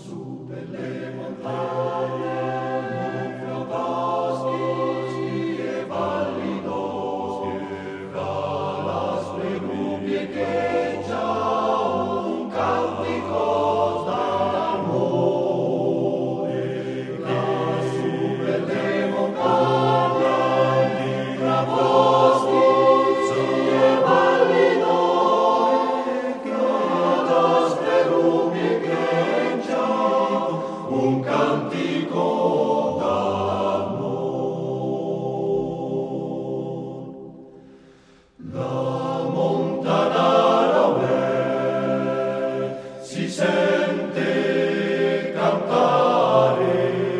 Su per le montagne, fra boschi e valli d'Ostie, fra l'aspre nubi echeggia un cantico d'amore. Lassù per le montagne, fra boschi e valli d'Ostie, fra l'aspre nubi echeggia un cantico d'amor. La montanara si sente cantare,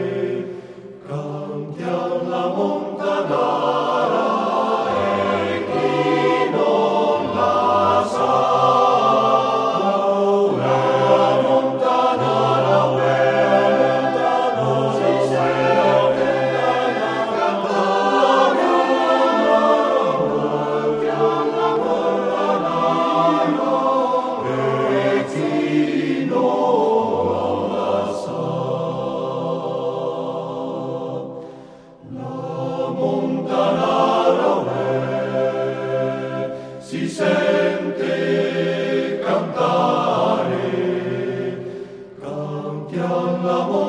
cantiam la montanara e chi non la sa. La montanara si sente cantare, cantiam la montanara e chi non la sa. La montanara si sente cantare, cantiam la montanara